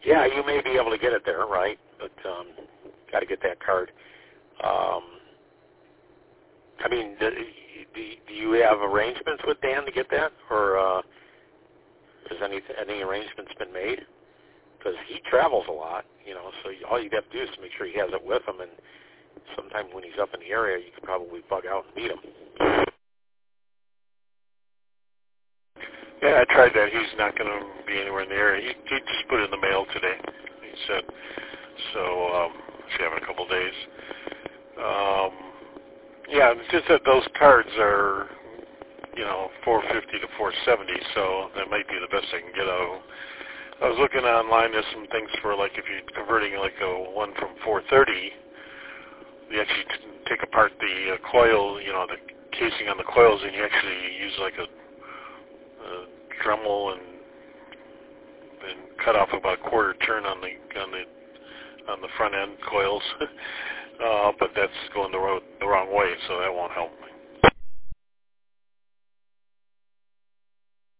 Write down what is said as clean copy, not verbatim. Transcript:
Yeah, you may be able to get it there, right? But got to get that card. I mean, do you have arrangements with Dan to get that, or has any arrangements been made? Because he travels a lot, so all you'd have to do is to make sure he has it with him, and sometime when he's up in the area, you could probably bug out and meet him. Yeah, I tried that. He's not going to be anywhere in the area. He just put it in the mail today, he said. So, should have in a couple of days. Yeah, it's just that those cards are, $450 to $470, so that might be the best I can get out of them. I was looking online, there's some things for, like, if you're converting, like, a one from 430, you actually take apart the coil, the casing on the coils, and you actually use, like, a Dremel and cut off about a quarter turn on the front end coils, but that's going the wrong way, so that won't help.